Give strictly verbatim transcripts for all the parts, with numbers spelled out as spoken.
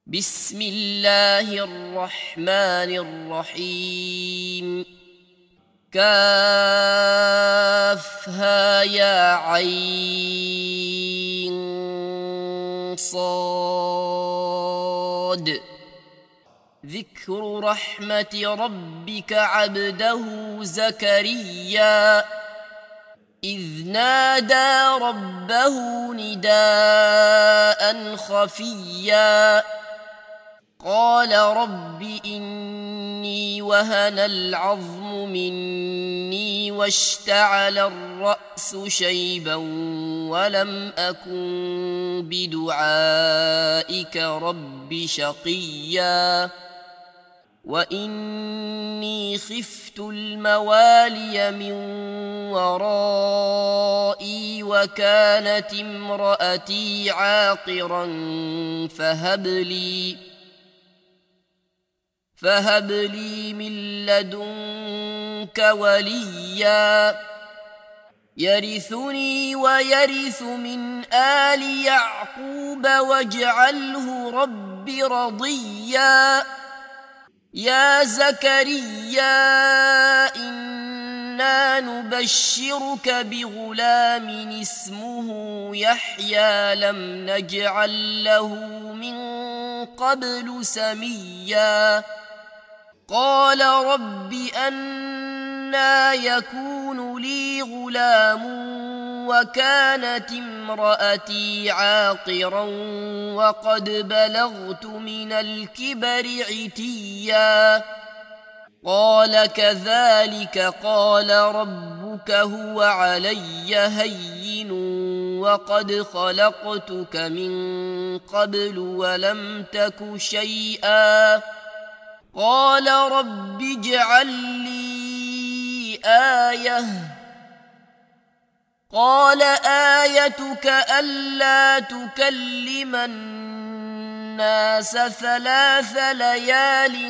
بسم الله الرحمن الرحيم. كافها يا عين صاد. ذكر رحمة ربك عبده زكريا إذ نادى ربه نداء خفيا قال رب إني وهن العظم مني واشتعل الرأس شيبا ولم أكن بدعائك رب شقيا وإني خفت الموالي من ورائي وكانت امرأتي عاقرا فهب لي فهب لي من لدنك وليا يرثني ويرث من آل يعقوب واجعله رب رضيا. يا زكريا إنا نبشرك بغلام اسمه يحيى لم نجعل له من قبل سميا قال رب أنى يكون لي غلام وكانت امرأتي عاقرا وقد بلغت من الكبر عتيا قال كذلك قال ربك هو علي هين وقد خلقتك من قبل ولم تك شيئا قال رب اجعل لي آية قال آيتك ألا تكلم الناس ثلاث ليال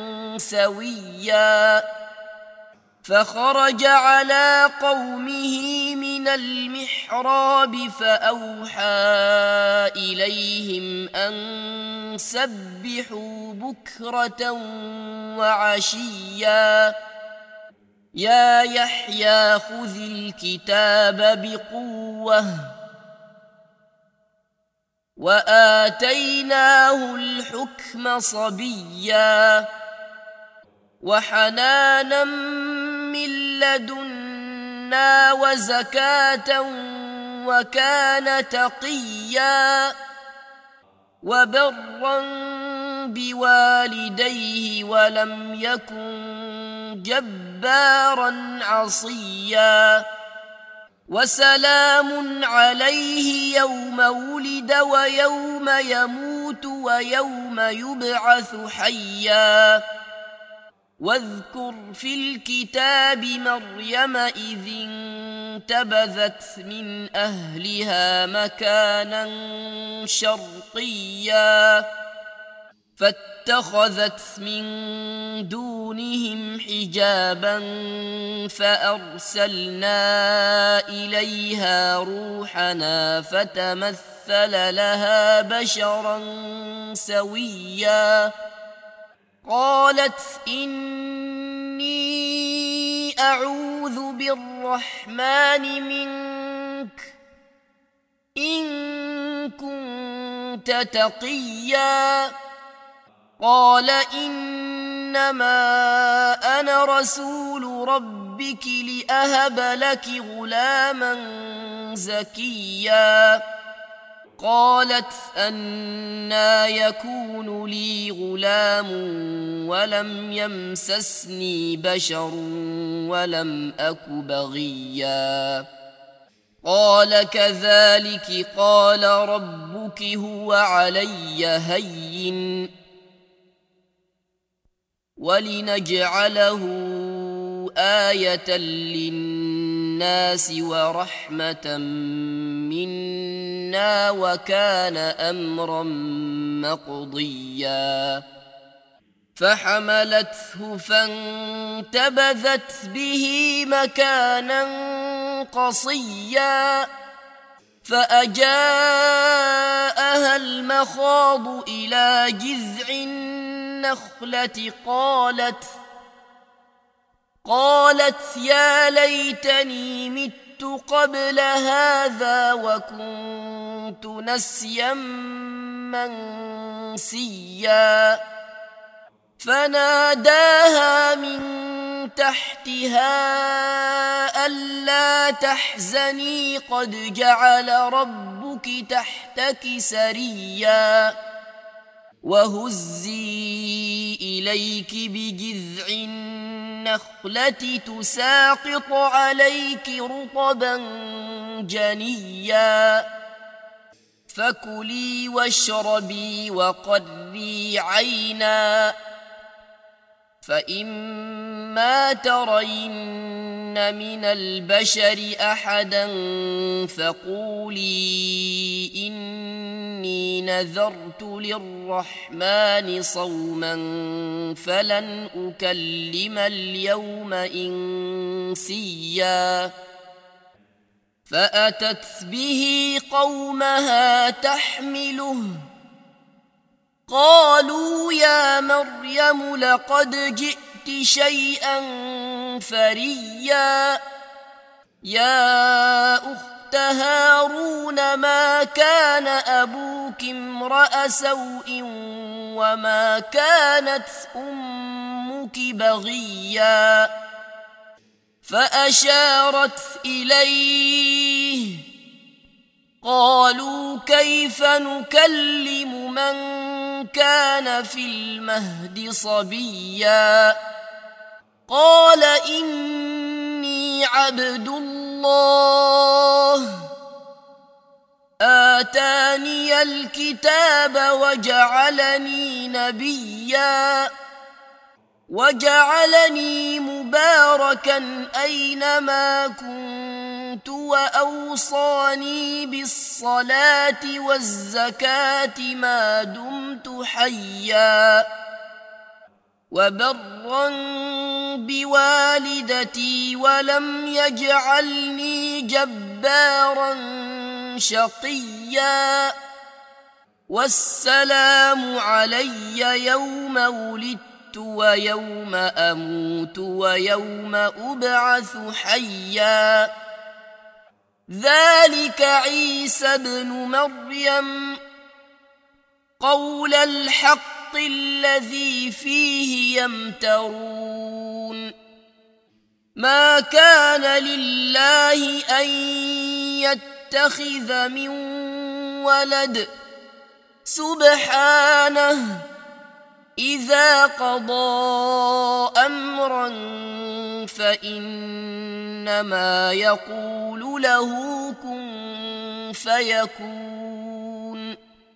سويا فخرج على قومه من المحراب فأوحى إليهم أن سبحوا بكرة وعشيا يا يحيى خذ الكتاب بقوة وآتيناه الحكم صبيا وحنانا من لدنا وزكاة وكان تقيا وبرا بوالديه ولم يكن جبارا عصيا وسلام عليه يوم ولد ويوم يموت ويوم يبعث حيا واذكر في الكتاب مريم إذ انتبذت من أهلها مكانا شرقيا فاتخذت من دونهم حجابا فأرسلنا إليها روحنا فتمثل لها بشرا سويا قالت إني أعوذ بالرحمن منك إن كنت تقيا قال إنما أنا رسول ربك لأهب لك غلاما زكيا قالت أنى يكون لي غلام ولم يمسسني بشر ولم أك بغيا قال كذلك قال ربك هو علي هين ولنجعله آية للناس ورحمة منا وكان أمرا مقضيا فحملته فانتبذت به مكانا قصيا فأجاءها المخاض إلى جذع النخلة قالت قالت يا ليتني مت قبل هذا وكنت نسيا منسيا فناداها من تحتها ألا تحزني قد جعل ربك تحتك سريا وهزي إليك بجذع النخلة تساقط عليك رطبا جنيا فكلي واشربي وقري عينا فإما ترين من البشر أحدا فقولي إني نذرت للرحمن صوما فلن أكلم اليوم إنسيا فأتت به قومها تحمله قالوا يا مريم لقد جئت شيئا فريا يا أخت هارون ما كان أبوك امرأ سوء وما كانت أمك بغيا فأشارت إليه قالوا كيف نكلم من كان في المهد صبيا قال إني عبد الله آتاني الكتاب وجعلني نبيا وجعلني مباركا أينما كنت وأوصاني بالصلاة والزكاة ما دمت حيا وبرا بوالدتي ولم يجعلني جبارا شقيا والسلام علي يوم ولدت ويوم أموت ويوم أبعث حيا ذلك عيسى ابن مريم قول الحق الذي فيه يمترون ما كان لله أن يتخذ من ولد سبحانه إذا قضى أمرا فإنما يقول له كن فيكون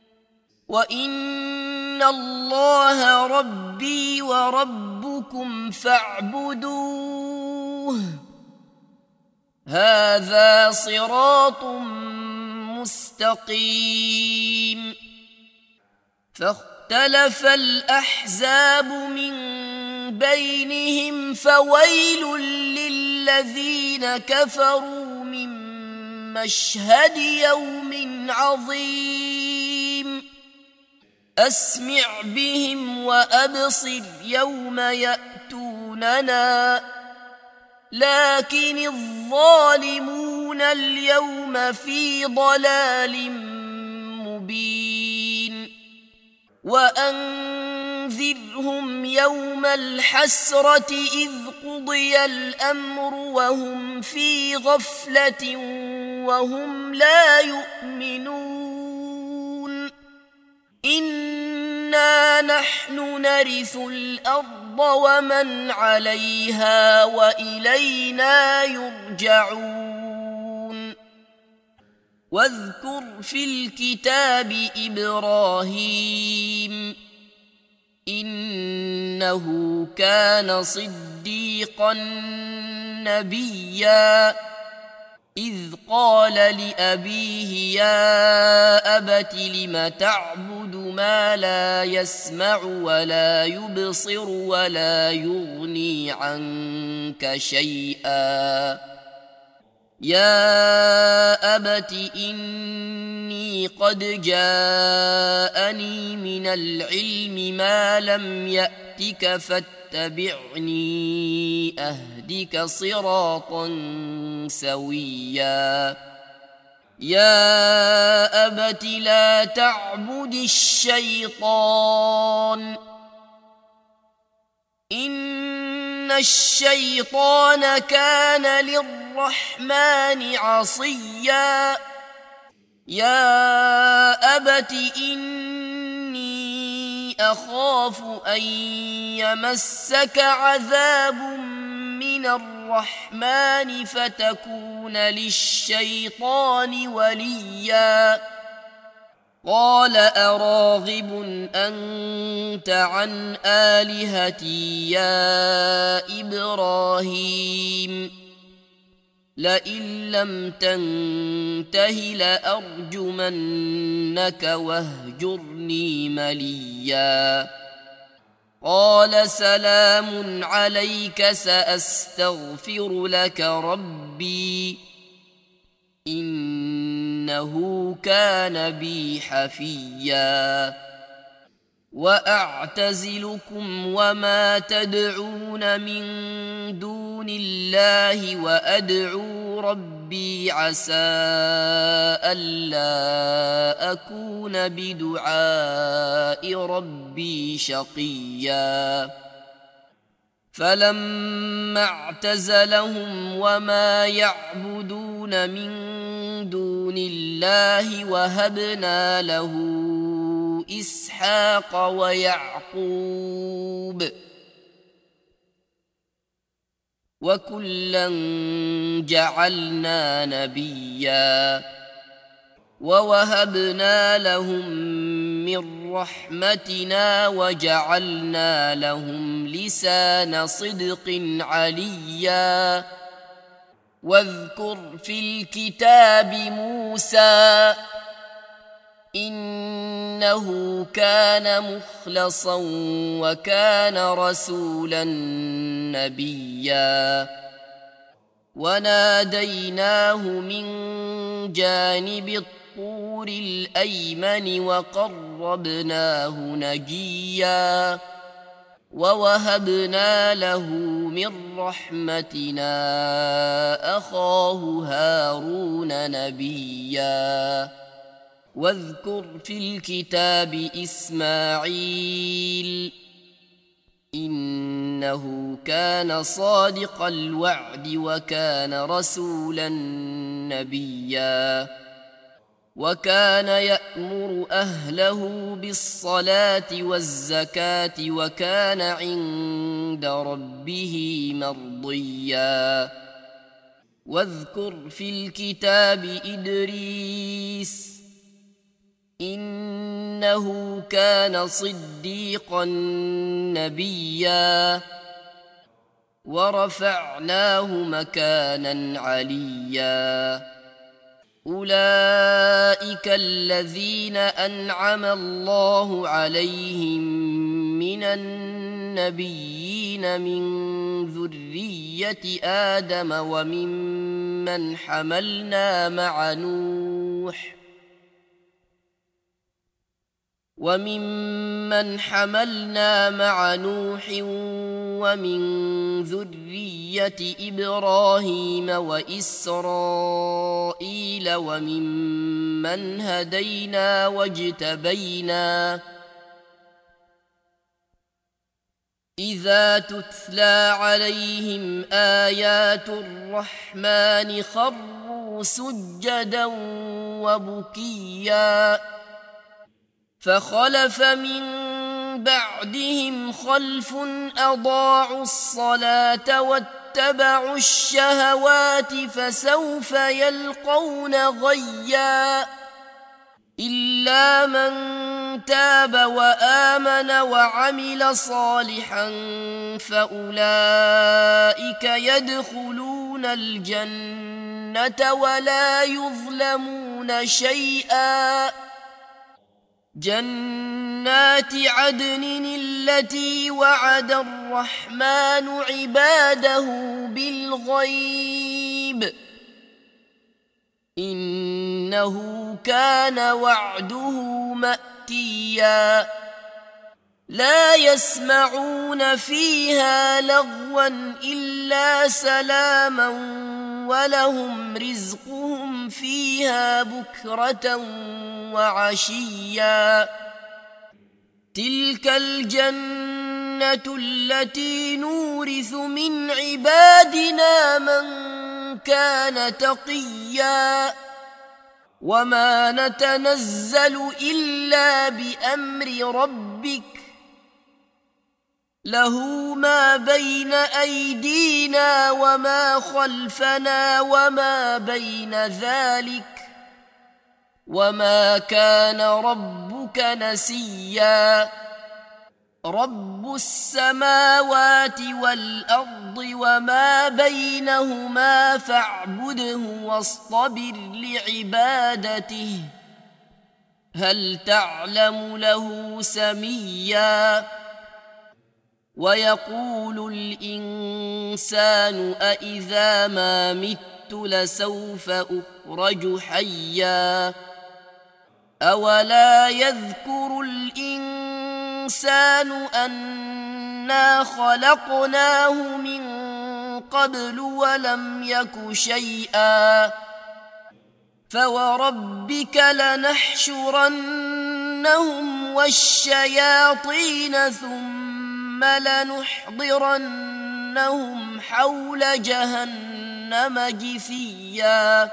وإن الله ربي وربكم فاعبدوه هذا صراط مستقيم فاختلف الأحزاب من بينهم فويل للذين كفروا من مشهد يوم عظيم أسمع بهم وأبصر يوم يأتوننا لكن الظالمون اليوم في ضلال مبين وأنذرهم يوم الحسرة إذ قضي الأمر وهم في غفلة وهم لا يؤمنون إنا نحن نرث الأرض ومن عليها وإلينا يرجعون واذكر في الكتاب إبراهيم إنه كان صديقا نبيا إذ قال لأبيه يا أبت لم تعبد ما لا يسمع ولا يبصر ولا يغني عنك شيئا يا أبت إني قد جاءني من العلم ما لم يأتك فاتبعني أهدك صراطا سويا يا أبت لا تعبد الشيطان إن الشيطان كان للرحمن عصيا يا أبت إني أخاف أن يمسك عذاب من الرحمن فتكون للشيطان وليا قال أراغب أنت عن آلهتي يا إبراهيم لئن لم تنته لأرجمنك واهجرني مليا قال سلام عليك سأستغفر لك ربي إنه كان بي حفيا وأعتزلكم وما تدعون من دون الله وأدعو ربي عسى ألا أكون بدعاء ربي شقيا فلما اعتزلهم وما يعبدون من دون الله وهبنا له إسحاق ويعقوب وكلا جعلنا نبيا ووهبنا لهم من رحمتنا وجعلنا لهم لسان صدق عليا واذكر في الكتاب موسى إنه كان مخلصا وكان رسولا نبيا وناديناه من جانب الطور الأيمن وقربناه نجيا ووهبنا له من رحمتنا أخاه هارون نبيا واذكر في الكتاب إسماعيل إنه كان صادق الوعد وكان رسولا نبيا وكان يأمر أهله بالصلاة والزكاة وكان عند ربه مرضيا واذكر في الكتاب إدريس إنه كان صديقا نبيا ورفعناه مكانا عليا أولئك الذين أنعم الله عليهم من النبيين من ذرية آدم وممن حملنا مع نوح وممن حملنا مع نوح ومن ذرية إبراهيم وإسرائيل وممن هدينا واجتبينا إذا تتلى عليهم آيات الرحمن خروا سجدا وبكيا فخلف من بعدهم خلف أضاعوا الصلاة واتبعوا الشهوات فسوف يلقون غيا إلا من تاب وآمن وعمل صالحا فأولئك يدخلون الجنة ولا يظلمون شيئا جنات عدن التي وعد الرحمن عباده بالغيب إنه كان وعده مأتيا لا يسمعون فيها لغوا إلا سلاما ولهم رزقهم فيها بكرة وعشيا تلك الجنة التي نورث من عبادنا من كان تقيا وما نتنزل إلا بأمر ربك له ما بين أيدينا وما خلفنا وما بين ذلك وما كان ربك نسيا رب السماوات والأرض وما بينهما فاعبده واصطبر لعبادته هل تعلم له سميا ويقول الإنسان أإذا ما مت لسوف أخرج حيا أولا يذكر الإنسان أنا خلقناه من قبل ولم يك شيئا فوربك لنحشرنهم والشياطين ثم لنحضرنهم حول جهنم جثيا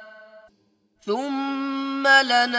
ثم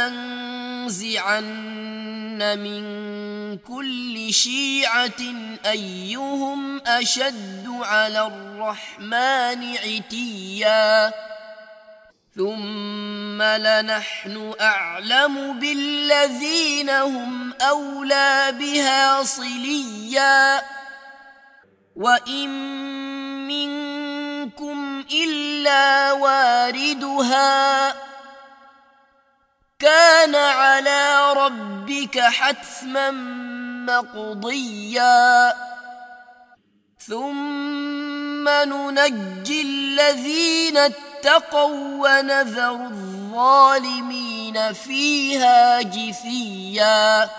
لننزعن من كل شيعة أيهم أشد على الرحمن عتيا ثم لنحن أعلم بالذين هم أولى بها صليا وإن منكم إلا واردها كان على ربك حتما مقضيا ثم ننجي الذين اتقوا ونذر الظالمين فيها جثيا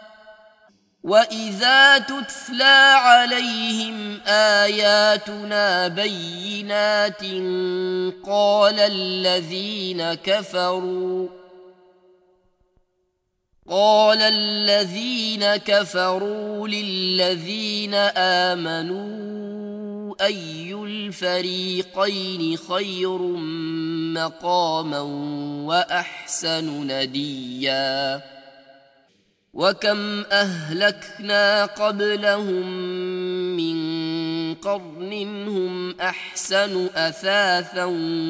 وإذا تتلى عليهم آياتنا بينات قال الذين كفروا قال الذين كفروا للذين آمنوا أي الفريقين خير مقاما وأحسن نديا وكم أهلكنا قبلهم من قرن هم أحسن أثاثا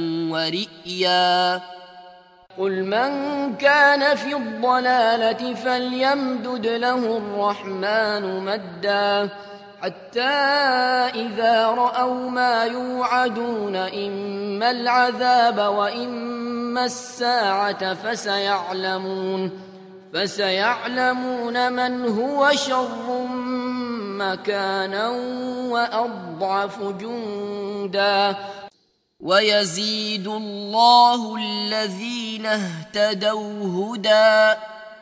ورئيا قل من كان في الضلالة فليمدد له الرحمن مدا حتى إذا رأوا ما يوعدون إما العذاب وإما الساعة فسيعلمون فسيعلمون من هو شر مكانا وأضعف جندا ويزيد الله الذين اهتدوا هدى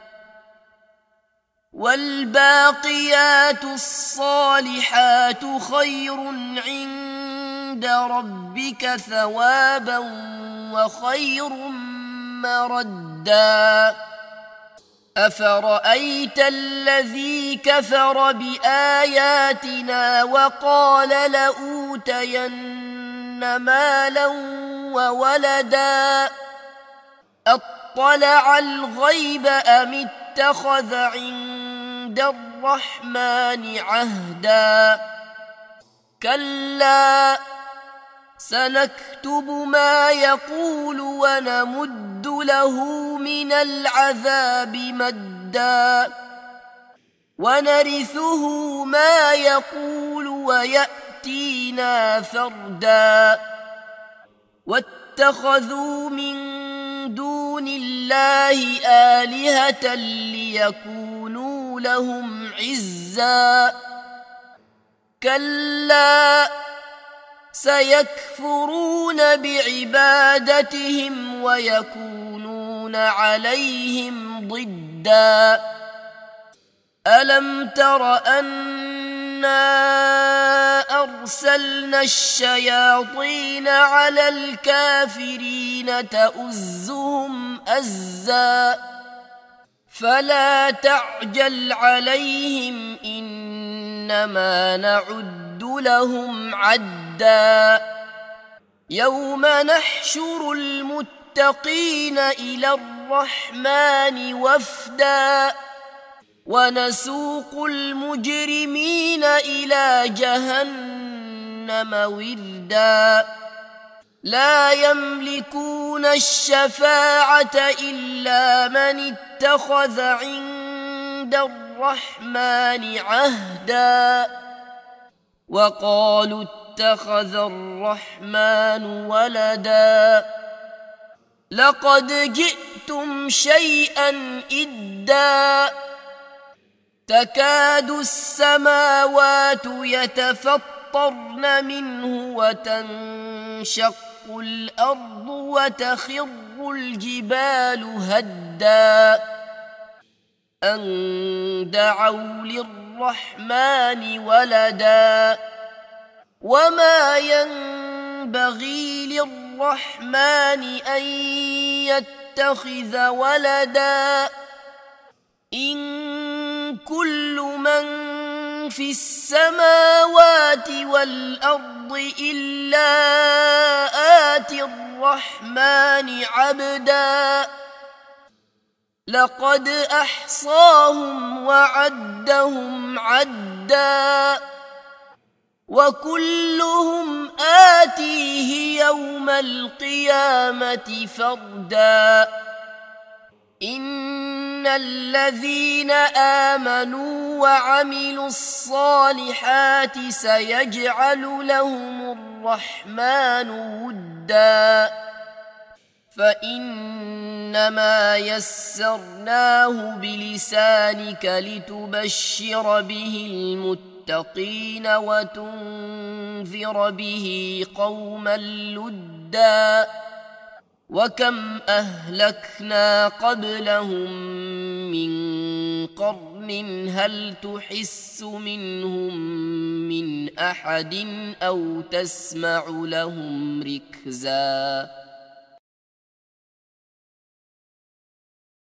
والباقيات الصالحات خير عند ربك ثوابا وخير مردا أفرأيت الذي كفر بآياتنا وقال لأوتين مالا وولدا أطلع الغيب أم اتخذ عند الرحمن عهدا كلا سنكتب ما يقول ونمد له من العذاب مدا ونرثه ما يقول ويأتينا فردا واتخذوا من دون الله آلهة ليكونوا لهم عزا كلا سيكفرون بعبادتهم ويكونون يكون عليهم ضدا ألم تر أنا أرسلنا الشياطين على الكافرين تؤزهم أزا فلا تعجل عليهم إنما نعد لهم عدا يوم نحشر المتقين إلى الرحمن وفدا ونسوق المجرمين إلى جهنم وردا لا يملكون الشفاعة إلا من اتخذ عند الرحمن عهدا وقالوا اتخذ الرحمن ولدا لقد جئتم شيئا إدا تكاد السماوات يتفطرن منه وتنشق الأرض وتخر الجبال هدا أن دعوا للرحمن ولدا وما ينبغي للرحمن أن يتخذ ولدا إن كل من في السماوات والأرض إلا آتي الرحمن عبدا لقد أحصاهم وعدهم عدا وكلهم آتيه يوم القيامة فردا إن الذين آمنوا وعملوا الصالحات سيجعل لهم الرحمن ودا فإنما يسرناه بلسانك لتبشر به المتقين وتنذر به قوما لدا وكم أهلكنا قبلهم من قرن هل تحس منهم من أحد أو تسمع لهم ركزا